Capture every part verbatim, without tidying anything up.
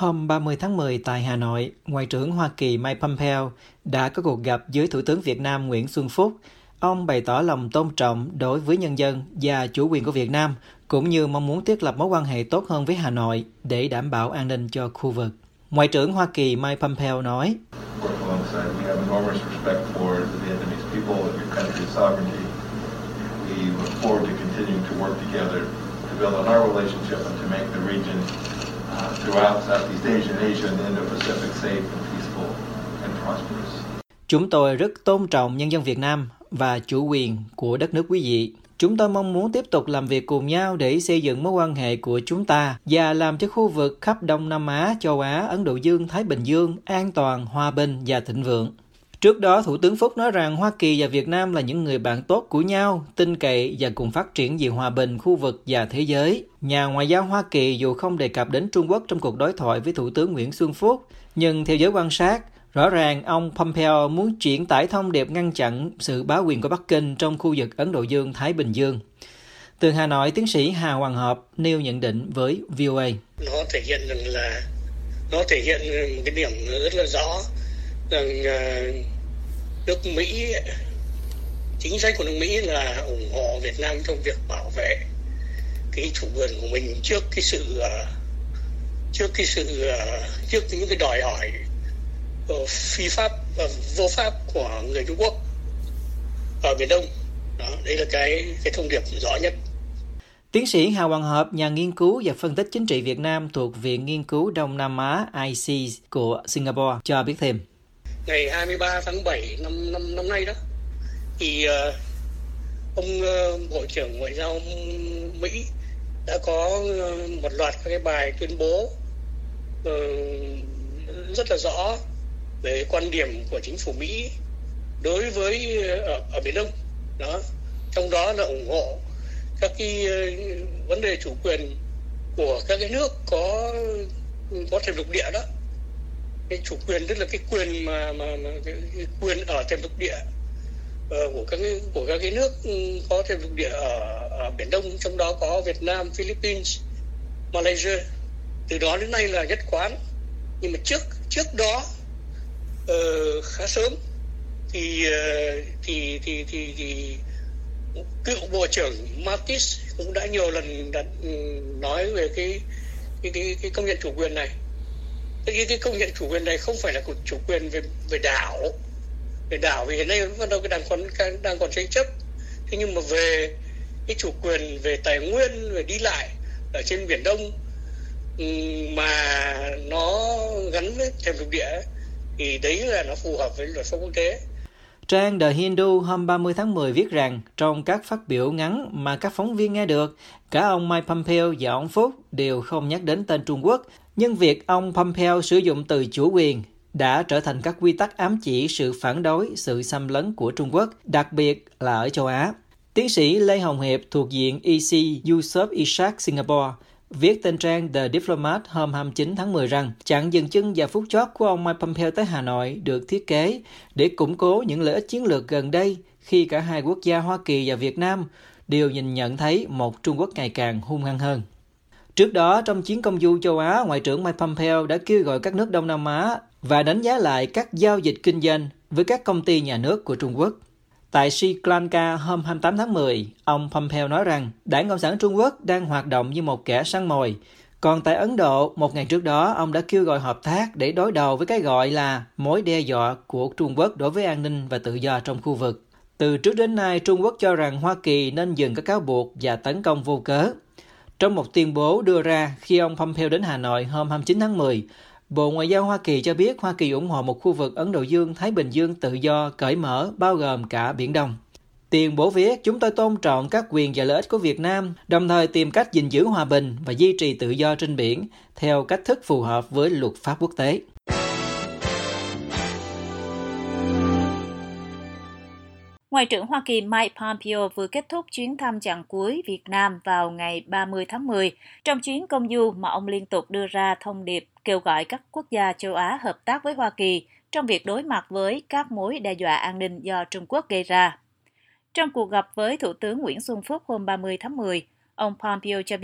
Hôm ba mươi tháng mười tại Hà Nội, Ngoại trưởng Hoa Kỳ Mike Pompeo đã có cuộc gặp với Thủ tướng Việt Nam Nguyễn Xuân Phúc. Ông bày tỏ lòng tôn trọng đối với nhân dân và chủ quyền của Việt Nam, cũng như mong muốn thiết lập mối quan hệ tốt hơn với Hà Nội để đảm bảo an ninh cho khu vực. Ngoại trưởng Hoa Kỳ Mike Pompeo nói, Chúng tôi rất tôn trọng nhân dân Việt Nam và chủ quyền của đất nước quý vị. Chúng tôi mong muốn tiếp tục làm việc cùng nhau để xây dựng mối quan hệ của chúng ta và làm cho khu vực khắp Đông Nam Á, châu Á, Ấn Độ Dương, Thái Bình Dương an toàn, hòa bình và thịnh vượng. Trước đó, Thủ tướng Phúc nói rằng Hoa Kỳ và Việt Nam là những người bạn tốt của nhau, tin cậy và cùng phát triển vì hòa bình khu vực và thế giới. Nhà ngoại giao Hoa Kỳ dù không đề cập đến Trung Quốc trong cuộc đối thoại với Thủ tướng Nguyễn Xuân Phúc, nhưng theo giới quan sát, rõ ràng ông Pompeo muốn chuyển tải thông điệp ngăn chặn sự bá quyền của Bắc Kinh trong khu vực Ấn Độ Dương-Thái Bình Dương. Từ Hà Nội, tiến sĩ Hà Hoàng Hợp nêu nhận định với vê o a. Nó thể hiện rằng là nó thể hiện một cái điểm rất là rõ rằng uh, nước Mỹ, chính sách của nước Mỹ là ủng hộ Việt Nam trong việc bảo vệ cái chủ quyền của mình trước cái sự uh, trước cái sự uh, trước những cái đòi hỏi phi pháp và vô pháp của người Trung Quốc ở Biển Đông. Đó, đây là cái cái thông điệp rõ nhất. Tiến sĩ Hà Hoàng Hợp, nhà nghiên cứu và phân tích chính trị Việt Nam thuộc Viện Nghiên cứu Đông Nam Á I C của Singapore cho biết thêm. Ngày hai mươi ba tháng bảy năm năm năm nay đó, thì uh, ông uh, Bộ trưởng Ngoại giao Mỹ đã có uh, một loạt các cái bài tuyên bố uh, rất là rõ về quan điểm của chính phủ Mỹ đối với ở, ở Biển Đông. Đó, trong đó là ủng hộ các cái uh, vấn đề chủ quyền của các cái nước có có thềm lục địa đó. Cái chủ quyền tức là cái quyền mà mà, mà cái, cái quyền ở thềm lục địa uh, của các cái, của các cái nước có thềm lục địa ở, ở Biển Đông, trong đó có Việt Nam, Philippines, Malaysia. Từ đó đến nay là nhất quán. Nhưng mà trước trước đó uh, khá sớm thì uh, thì thì thì, thì cựu bộ trưởng Mattis cũng đã nhiều lần đặt, nói về cái cái cái, cái công nhận chủ quyền này. Cái, cái công nhận chủ quyền này không phải là chủ quyền về về đảo, về đảo vì hiện nay vẫn đâu cái đang còn đang còn tranh chấp. Thế nhưng mà về cái chủ quyền về tài nguyên, về đi lại ở trên Biển Đông mà nó gắn với thềm lục địa thì đấy là nó phù hợp với luật pháp quốc tế. Trang The Hindu hôm ba mươi tháng mười viết rằng trong các phát biểu ngắn mà các phóng viên nghe được, cả ông Mike Pompeo và ông Phúc đều không nhắc đến tên Trung Quốc, nhưng việc ông Pompeo sử dụng từ chủ quyền đã trở thành các quy tắc ám chỉ sự phản đối, sự xâm lấn của Trung Quốc, đặc biệt là ở châu Á. Tiến sĩ Lê Hồng Hiệp thuộc Viện E C Yusof Ishak Singapore viết trên trang The Diplomat hôm hai mươi chín tháng mười rằng chặng dừng chân và phút chót của ông Mike Pompeo tới Hà Nội được thiết kế để củng cố những lợi ích chiến lược gần đây khi cả hai quốc gia Hoa Kỳ và Việt Nam đều nhìn nhận thấy một Trung Quốc ngày càng hung hăng hơn. Trước đó, trong chuyến công du châu Á, Ngoại trưởng Mike Pompeo đã kêu gọi các nước Đông Nam Á và đánh giá lại các giao dịch kinh doanh với các công ty nhà nước của Trung Quốc. Tại Sri Lanka hôm hai mươi tám tháng mười, ông Pompeo nói rằng Đảng Cộng sản Trung Quốc đang hoạt động như một kẻ săn mồi. Còn tại Ấn Độ, một ngày trước đó, ông đã kêu gọi hợp tác để đối đầu với cái gọi là mối đe dọa của Trung Quốc đối với an ninh và tự do trong khu vực. Từ trước đến nay, Trung Quốc cho rằng Hoa Kỳ nên dừng các cáo buộc và tấn công vô cớ. Trong một tuyên bố đưa ra khi ông Pompeo đến Hà Nội hôm hai mươi chín tháng mười, Bộ Ngoại giao Hoa Kỳ cho biết Hoa Kỳ ủng hộ một khu vực Ấn Độ Dương-Thái Bình Dương tự do, cởi mở, bao gồm cả Biển Đông. Tuyên bố viết, chúng tôi tôn trọng các quyền và lợi ích của Việt Nam, đồng thời tìm cách gìn giữ hòa bình và duy trì tự do trên biển theo cách thức phù hợp với luật pháp quốc tế. Ngoại trưởng Hoa Kỳ Mike Pompeo vừa kết thúc chuyến thăm chặng cuối Việt Nam vào ngày ba mươi tháng mười. Trong chuyến công du mà ông liên tục đưa ra thông điệp kêu gọi các quốc gia châu Á hợp tác với Hoa Kỳ trong việc đối mặt với các mối đe dọa an ninh do Trung Quốc gây ra. Trong cuộc gặp với Thủ tướng Nguyễn Xuân Phúc hôm ba mươi tháng mười, ông Pompeo cho biết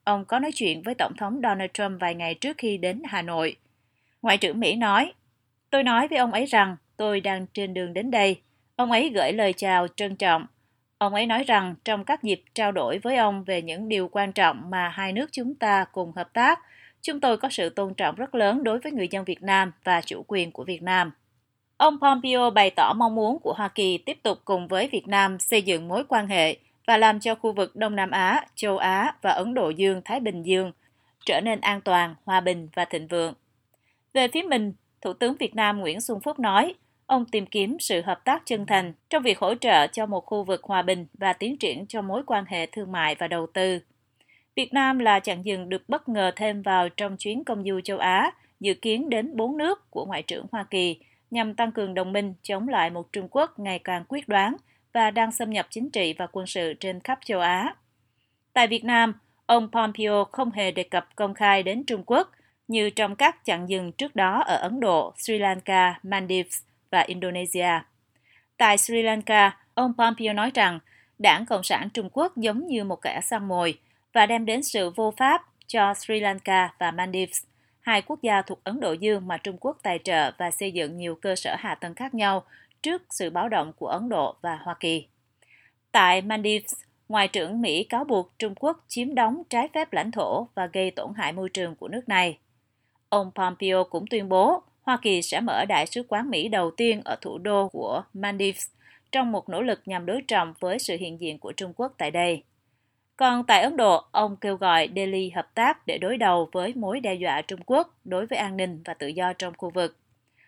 ông có nói chuyện với Tổng thống Donald Trump vài ngày trước khi đến Hà Nội. Ngoại trưởng Mỹ nói, tôi nói với ông ấy rằng tôi đang trên đường đến đây. Ông ấy gửi lời chào trân trọng. Ông ấy nói rằng trong các dịp trao đổi với ông về những điều quan trọng mà hai nước chúng ta cùng hợp tác, chúng tôi có sự tôn trọng rất lớn đối với người dân Việt Nam và chủ quyền của Việt Nam. Ông Pompeo bày tỏ mong muốn của Hoa Kỳ tiếp tục cùng với Việt Nam xây dựng mối quan hệ và làm cho khu vực Đông Nam Á, châu Á và Ấn Độ Dương-Thái Bình Dương trở nên an toàn, hòa bình và thịnh vượng. Về phía mình, Thủ tướng Việt Nam Nguyễn Xuân Phúc nói, ông tìm kiếm sự hợp tác chân thành trong việc hỗ trợ cho một khu vực hòa bình và tiến triển cho mối quan hệ thương mại và đầu tư. Việt Nam là chặng dừng được bất ngờ thêm vào trong chuyến công du châu Á, dự kiến đến bốn nước của Ngoại trưởng Hoa Kỳ, nhằm tăng cường đồng minh chống lại một Trung Quốc ngày càng quyết đoán và đang xâm nhập chính trị và quân sự trên khắp châu Á. Tại Việt Nam, ông Pompeo không hề đề cập công khai đến Trung Quốc, như trong các chặng dừng trước đó ở Ấn Độ, Sri Lanka, Maldives và Indonesia. Tại Sri Lanka, ông Pompeo nói rằng Đảng Cộng sản Trung Quốc giống như một kẻ săn mồi và đem đến sự vô pháp cho Sri Lanka và Maldives, hai quốc gia thuộc Ấn Độ Dương mà Trung Quốc tài trợ và xây dựng nhiều cơ sở hạ tầng khác nhau trước sự báo động của Ấn Độ và Hoa Kỳ. Tại Maldives, Ngoại trưởng Mỹ cáo buộc Trung Quốc chiếm đóng trái phép lãnh thổ và gây tổn hại môi trường của nước này. Ông Pompeo cũng tuyên bố Hoa Kỳ sẽ mở đại sứ quán Mỹ đầu tiên ở thủ đô của Maldives trong một nỗ lực nhằm đối trọng với sự hiện diện của Trung Quốc tại đây. Còn tại Ấn Độ, ông kêu gọi Delhi hợp tác để đối đầu với mối đe dọa Trung Quốc đối với an ninh và tự do trong khu vực.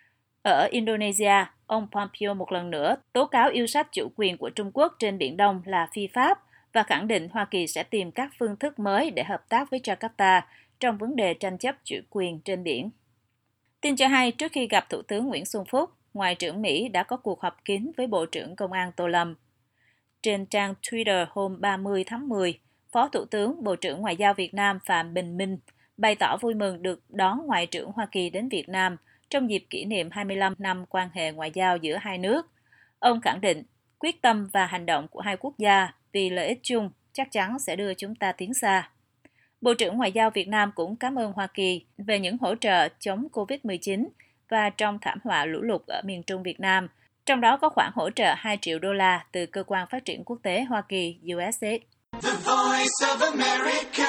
Ở Indonesia, ông Pompeo một lần nữa tố cáo yêu sách chủ quyền của Trung Quốc trên Biển Đông là phi pháp và khẳng định Hoa Kỳ sẽ tìm các phương thức mới để hợp tác với Jakarta trong vấn đề tranh chấp chủ quyền trên biển. Tin cho hay, trước khi gặp Thủ tướng Nguyễn Xuân Phúc, Ngoại trưởng Mỹ đã có cuộc họp kín với Bộ trưởng Công an Tô Lâm. Trên trang Twitter hôm ba mươi tháng mười, Phó Thủ tướng Bộ trưởng Ngoại giao Việt Nam Phạm Bình Minh bày tỏ vui mừng được đón Ngoại trưởng Hoa Kỳ đến Việt Nam trong dịp kỷ niệm hai mươi lăm năm quan hệ ngoại giao giữa hai nước. Ông khẳng định quyết tâm và hành động của hai quốc gia vì lợi ích chung chắc chắn sẽ đưa chúng ta tiến xa. Bộ trưởng Ngoại giao Việt Nam cũng cảm ơn Hoa Kỳ về những hỗ trợ chống covid mười chín và trong thảm họa lũ lụt ở miền Trung Việt Nam, trong đó có khoản hỗ trợ hai triệu đô la từ Cơ quan Phát triển Quốc tế Hoa Kỳ U S A I D.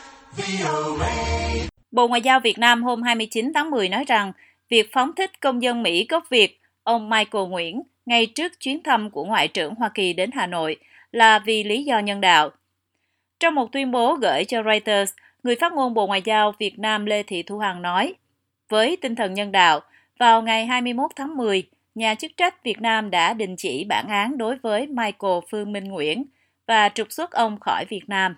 Bộ Ngoại giao Việt Nam hôm hai mươi chín tháng mười nói rằng việc phóng thích công dân Mỹ gốc Việt, ông Michael Nguyễn, ngay trước chuyến thăm của Ngoại trưởng Hoa Kỳ đến Hà Nội là vì lý do nhân đạo. Trong một tuyên bố gửi cho Reuters, người phát ngôn Bộ Ngoại giao Việt Nam Lê Thị Thu Hằng nói, với tinh thần nhân đạo, vào ngày hai mươi mốt tháng mười, nhà chức trách Việt Nam đã đình chỉ bản án đối với Michael Phương Minh Nguyễn và trục xuất ông khỏi Việt Nam.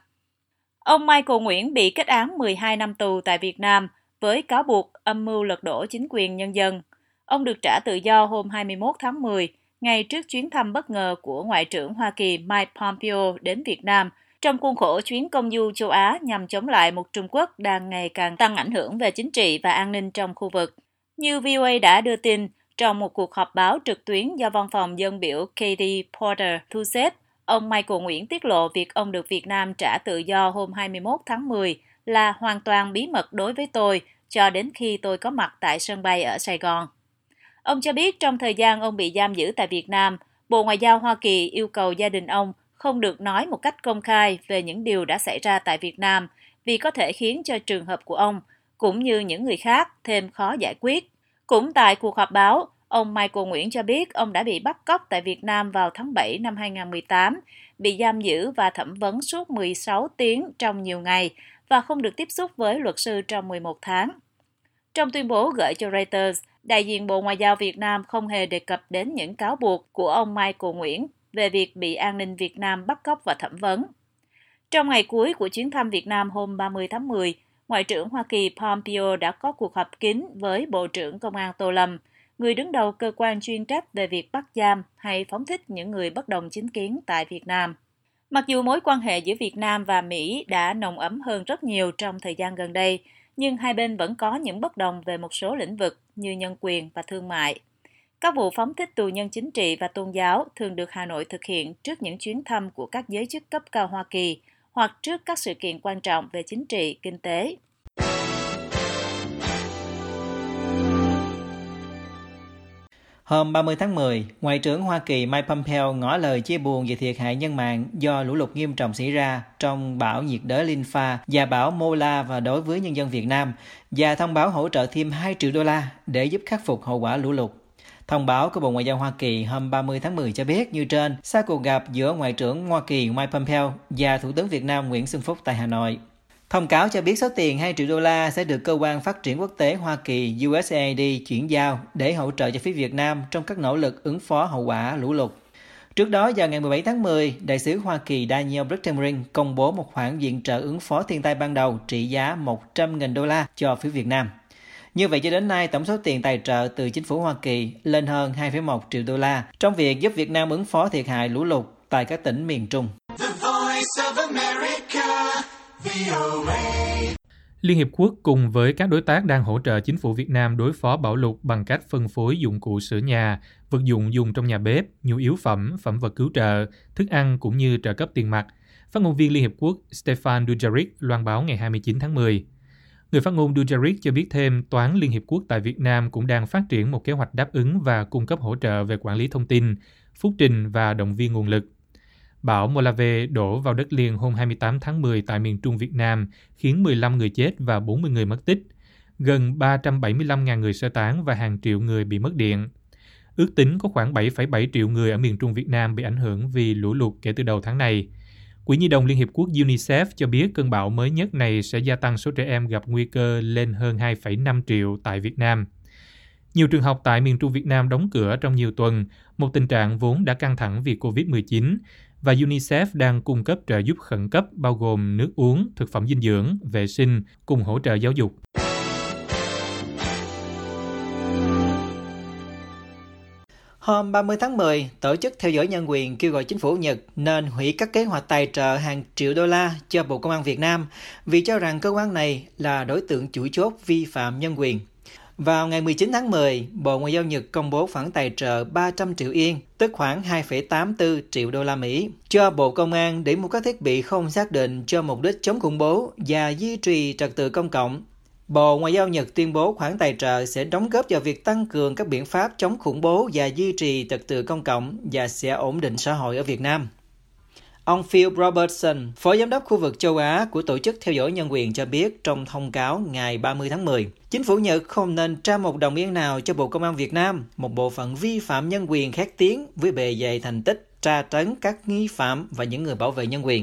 Ông Michael Nguyễn bị kết án mười hai năm tù tại Việt Nam với cáo buộc âm mưu lật đổ chính quyền nhân dân. Ông được trả tự do hôm hai mươi mốt tháng mười, ngay trước chuyến thăm bất ngờ của Ngoại trưởng Hoa Kỳ Mike Pompeo đến Việt Nam, trong khuôn khổ chuyến công du châu Á nhằm chống lại một Trung Quốc đang ngày càng tăng ảnh hưởng về chính trị và an ninh trong khu vực. Như vê o a đã đưa tin, trong một cuộc họp báo trực tuyến do văn phòng dân biểu Katie Porter thu xếp, ông Michael Nguyễn tiết lộ việc ông được Việt Nam trả tự do hôm hai mươi mốt tháng mười là hoàn toàn bí mật đối với tôi cho đến khi tôi có mặt tại sân bay ở Sài Gòn. Ông cho biết trong thời gian ông bị giam giữ tại Việt Nam, Bộ Ngoại giao Hoa Kỳ yêu cầu gia đình ông không được nói một cách công khai về những điều đã xảy ra tại Việt Nam vì có thể khiến cho trường hợp của ông, cũng như những người khác, thêm khó giải quyết. Cũng tại cuộc họp báo, ông Michael Nguyễn cho biết ông đã bị bắt cóc tại Việt Nam vào tháng bảy năm hai không một tám, bị giam giữ và thẩm vấn suốt mười sáu tiếng trong nhiều ngày và không được tiếp xúc với luật sư trong mười một tháng. Trong tuyên bố gửi cho Reuters, đại diện Bộ Ngoại giao Việt Nam không hề đề cập đến những cáo buộc của ông Michael Nguyễn về việc bị an ninh Việt Nam bắt cóc và thẩm vấn. Trong ngày cuối của chuyến thăm Việt Nam hôm ba mươi tháng mười, Ngoại trưởng Hoa Kỳ Pompeo đã có cuộc họp kín với Bộ trưởng Công an Tô Lâm, người đứng đầu cơ quan chuyên trách về việc bắt giam hay phóng thích những người bất đồng chính kiến tại Việt Nam. Mặc dù mối quan hệ giữa Việt Nam và Mỹ đã nồng ấm hơn rất nhiều trong thời gian gần đây, nhưng hai bên vẫn có những bất đồng về một số lĩnh vực như nhân quyền và thương mại. Các vụ phóng thích tù nhân chính trị và tôn giáo thường được Hà Nội thực hiện trước những chuyến thăm của các giới chức cấp cao Hoa Kỳ, hoặc trước các sự kiện quan trọng về chính trị, kinh tế. Hôm ba mươi tháng mười, Ngoại trưởng Hoa Kỳ Mike Pompeo ngỏ lời chia buồn về thiệt hại nhân mạng do lũ lụt nghiêm trọng xảy ra trong bão nhiệt đới Linfa và bão Mola và đối với nhân dân Việt Nam, và thông báo hỗ trợ thêm hai triệu đô la để giúp khắc phục hậu quả lũ lụt. Thông báo của Bộ Ngoại giao Hoa Kỳ hôm ba mươi tháng mười cho biết như trên, sau cuộc gặp giữa Ngoại trưởng Hoa Kỳ Mike Pompeo và Thủ tướng Việt Nam Nguyễn Xuân Phúc tại Hà Nội. Thông cáo cho biết số tiền hai triệu đô la sẽ được Cơ quan Phát triển Quốc tế Hoa Kỳ U S A I D chuyển giao để hỗ trợ cho phía Việt Nam trong các nỗ lực ứng phó hậu quả lũ lụt. Trước đó, vào ngày mười bảy tháng mười, Đại sứ Hoa Kỳ Daniel Brittenring công bố một khoản viện trợ ứng phó thiên tai ban đầu trị giá một trăm nghìn đô la cho phía Việt Nam. Như vậy cho đến nay, tổng số tiền tài trợ từ chính phủ Hoa Kỳ lên hơn hai phẩy một triệu đô la trong việc giúp Việt Nam ứng phó thiệt hại lũ lụt tại các tỉnh miền Trung. Liên Hiệp Quốc cùng với các đối tác đang hỗ trợ chính phủ Việt Nam đối phó bão lụt bằng cách phân phối dụng cụ sửa nhà, vật dụng dùng trong nhà bếp, nhu yếu phẩm, phẩm vật cứu trợ, thức ăn cũng như trợ cấp tiền mặt. Phát ngôn viên Liên Hiệp Quốc Stefan Dujarric loan báo ngày hai mươi chín tháng mười. Người phát ngôn Dujarric cho biết thêm Toán Liên Hiệp Quốc tại Việt Nam cũng đang phát triển một kế hoạch đáp ứng và cung cấp hỗ trợ về quản lý thông tin, phúc trình và động viên nguồn lực. Bão Molave đổ vào đất liền hôm hai mươi tám tháng mười tại miền Trung Việt Nam, khiến mười lăm người chết và bốn mươi người mất tích. Gần ba trăm bảy mươi lăm nghìn người sơ tán và hàng triệu người bị mất điện. Ước tính có khoảng bảy phẩy bảy triệu người ở miền Trung Việt Nam bị ảnh hưởng vì lũ lụt kể từ đầu tháng này. Quỹ Nhi đồng Liên Hiệp Quốc UNICEF cho biết cơn bão mới nhất này sẽ gia tăng số trẻ em gặp nguy cơ lên hơn hai phẩy năm triệu tại Việt Nam. Nhiều trường học tại miền Trung Việt Nam đóng cửa trong nhiều tuần, một tình trạng vốn đã căng thẳng vì covid mười chín, và UNICEF đang cung cấp trợ giúp khẩn cấp bao gồm nước uống, thực phẩm dinh dưỡng, vệ sinh, cùng hỗ trợ giáo dục. Hôm ba mươi tháng mười, Tổ chức Theo dõi Nhân quyền kêu gọi chính phủ Nhật nên hủy các kế hoạch tài trợ hàng triệu đô la cho Bộ Công an Việt Nam vì cho rằng cơ quan này là đối tượng chủ chốt vi phạm nhân quyền. Vào ngày mười chín tháng mười, Bộ Ngoại giao Nhật công bố khoản tài trợ ba trăm triệu yên, tức khoảng hai phẩy tám mươi tư triệu đô la Mỹ, cho Bộ Công an để mua các thiết bị không xác định cho mục đích chống khủng bố và duy trì trật tự công cộng. Bộ Ngoại giao Nhật tuyên bố khoản tài trợ sẽ đóng góp vào việc tăng cường các biện pháp chống khủng bố và duy trì trật tự công cộng và sẽ ổn định xã hội ở Việt Nam. Ông Phil Robertson, Phó Giám đốc khu vực châu Á của Tổ chức Theo dõi Nhân quyền cho biết trong thông cáo ngày ba mươi tháng mười, chính phủ Nhật không nên trao một đồng yên nào cho Bộ Công an Việt Nam, một bộ phận vi phạm nhân quyền khét tiếng với bề dày thành tích tra tấn các nghi phạm và những người bảo vệ nhân quyền.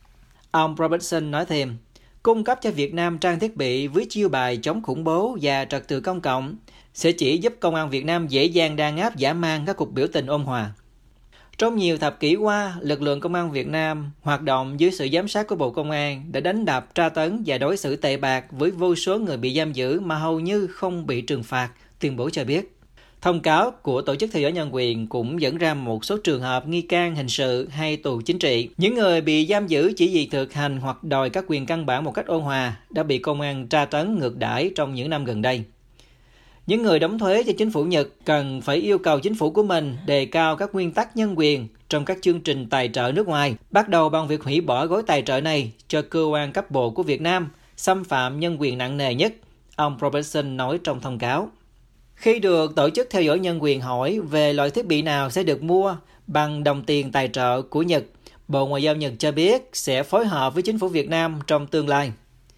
Ông Robertson nói thêm, cung cấp cho Việt Nam trang thiết bị với chiêu bài chống khủng bố và trật tự công cộng sẽ chỉ giúp Công an Việt Nam dễ dàng đàn áp dã man các cuộc biểu tình ôn hòa. Trong nhiều thập kỷ qua, lực lượng Công an Việt Nam hoạt động dưới sự giám sát của Bộ Công an đã đánh đập, tra tấn và đối xử tệ bạc với vô số người bị giam giữ mà hầu như không bị trừng phạt, tuyên bố cho biết. Thông cáo của Tổ chức Theo dõi Nhân quyền cũng dẫn ra một số trường hợp nghi can hình sự hay tù chính trị. Những người bị giam giữ chỉ vì thực hành hoặc đòi các quyền căn bản một cách ôn hòa đã bị công an tra tấn ngược đãi trong những năm gần đây. Những người đóng thuế cho chính phủ Nhật cần phải yêu cầu chính phủ của mình đề cao các nguyên tắc nhân quyền trong các chương trình tài trợ nước ngoài, bắt đầu bằng việc hủy bỏ gói tài trợ này cho cơ quan cấp bộ của Việt Nam, xâm phạm nhân quyền nặng nề nhất, ông Robertson nói trong thông cáo. Khi được Tổ chức Theo dõi Nhân quyền hỏi về loại thiết bị nào sẽ được mua bằng đồng tiền tài trợ của Nhật, Bộ Ngoại giao Nhật cho biết sẽ phối hợp với chính phủ Việt Nam trong tương lai.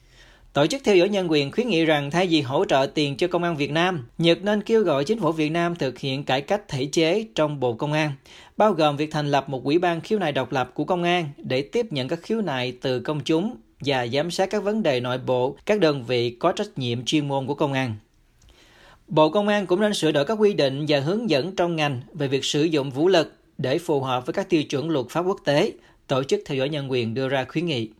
Tổ chức Theo dõi Nhân quyền khuyến nghị rằng thay vì hỗ trợ tiền cho Công an Việt Nam, Nhật nên kêu gọi chính phủ Việt Nam thực hiện cải cách thể chế trong Bộ Công an, bao gồm việc thành lập một ủy ban khiếu nại độc lập của Công an để tiếp nhận các khiếu nại từ công chúng và giám sát các vấn đề nội bộ các đơn vị có trách nhiệm chuyên môn của Công an. Bộ Công an cũng nên sửa đổi các quy định và hướng dẫn trong ngành về việc sử dụng vũ lực để phù hợp với các tiêu chuẩn luật pháp quốc tế, Tổ chức Theo dõi Nhân quyền đưa ra khuyến nghị.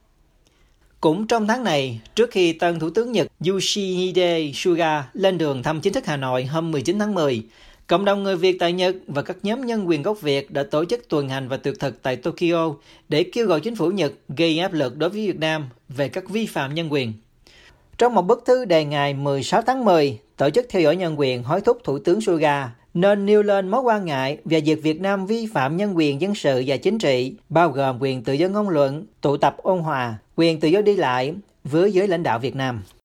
Cũng trong tháng này, trước khi tân Thủ tướng Nhật Yoshihide Suga lên đường thăm chính thức Hà Nội hôm mười chín tháng mười, cộng đồng người Việt tại Nhật và các nhóm nhân quyền gốc Việt đã tổ chức tuần hành và tuyệt thực tại Tokyo để kêu gọi chính phủ Nhật gây áp lực đối với Việt Nam về các vi phạm nhân quyền. Trong một bức thư đề ngày mười sáu tháng mười, Tổ chức Theo dõi Nhân quyền hối thúc Thủ tướng Suga nên nêu lên mối quan ngại về việc Việt Nam vi phạm nhân quyền dân sự và chính trị, bao gồm quyền tự do ngôn luận, tụ tập ôn hòa, quyền tự do đi lại với giới lãnh đạo Việt Nam.